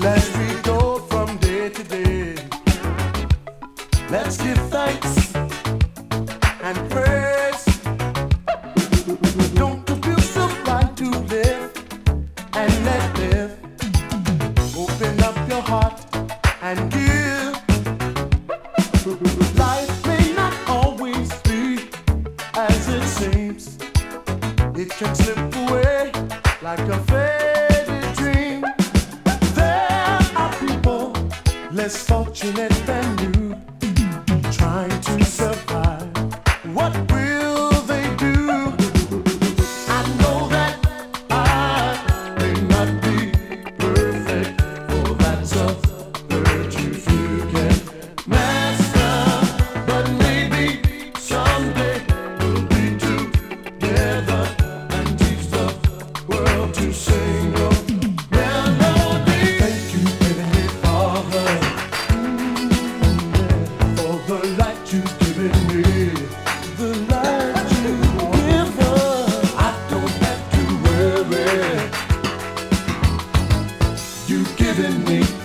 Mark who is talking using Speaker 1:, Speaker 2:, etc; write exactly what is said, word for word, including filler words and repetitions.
Speaker 1: As we go from day to day, let's give thanks and praise. Don't abuse the right to live and let live. Open up your heart and give. Life may not always be as it seems. It can slip away like a faded dream. There are people less fortunate than you, trying to survive. What will they do? I know that I may not be perfect, for that's a virtue you can master. But maybe someday we'll be together and teach the world to sing your melody. Thank you, Heavenly Father, for the light you've given me. The light you've given. I don't have to worry. You've given me